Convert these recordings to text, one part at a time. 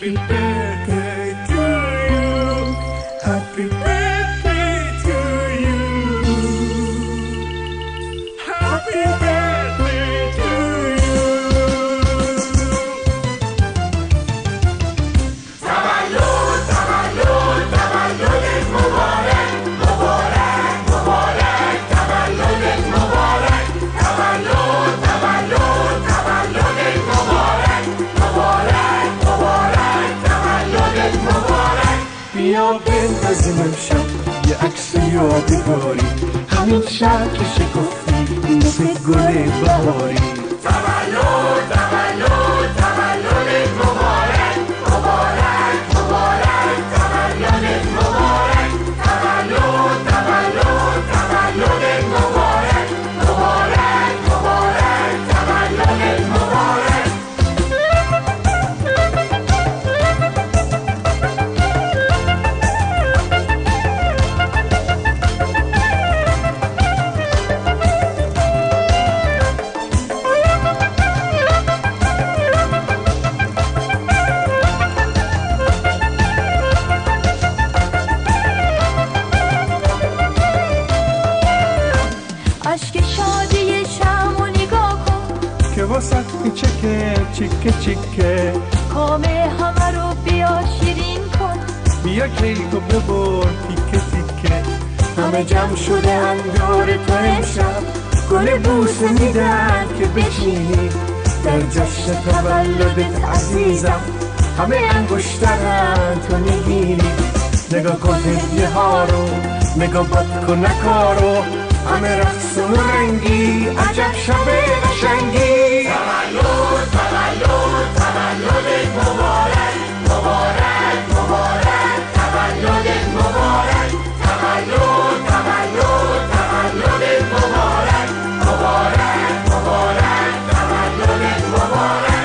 Happy birthday to you. Happy birthday to you. Happy birthday to you. تولد تولد تولدت مبارک مبارک مبارک تولدت مبارک تولد تولد تولدت مبارک مبارک مبارک تولدت مبارک. بیا بندازیم امشب یه عکس یادگاری، همین شب که شکفتی مثل گل بهاری. تولد تولد تولدت مبارک مبارک مبارک تولدت مبارک تولد تولد تولدت مبارک مبارک مبارک تولدت مبارک. اشک شادی شمو نگاه کن که واسه کوچکه چیکه چیکه، کام همه رو بیا شیرین کن. بیا کیکو ببر تیکه تیکه، همه جمع شده اندور تو امشب، گل بوسه میدن که بچینی در جشن تولدت عزیزم، همه انگشترن تو میگیری. نگاه کن هدیه ها رو، نگاه باد کن نکارو، همه رقص و رنگی، عجب شب قشنگی. تولد تولد تولدت مبارک مبارک مبارک تولدت مبارک تولد تولد تولدت مبارک مبارک مبارک تولدت مبارک.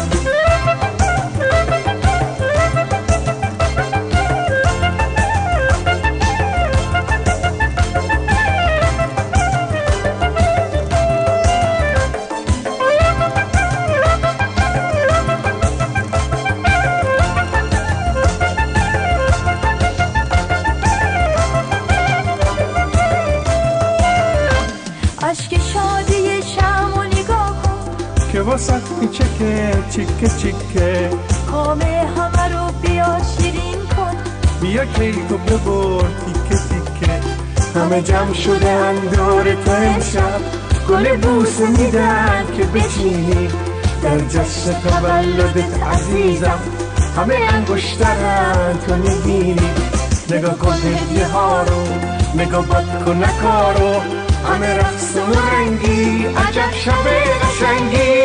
اشک شادی شمو نگاه کن که واسه کوچکه چیکه چیکه، کام همه رو بیا شیرین کن. بیا کیکو ببر تیکه تیکه، همه جمع شده اندور تو امشب، گل بوسه میدن که بچینی در جشن تولدت عزیزم، همه انگشترن تو میگیری. نگاه کن هدیه ها رو، نگاه باد کن نکارو، همه رقص و رنگی، عجب شب قشنگی.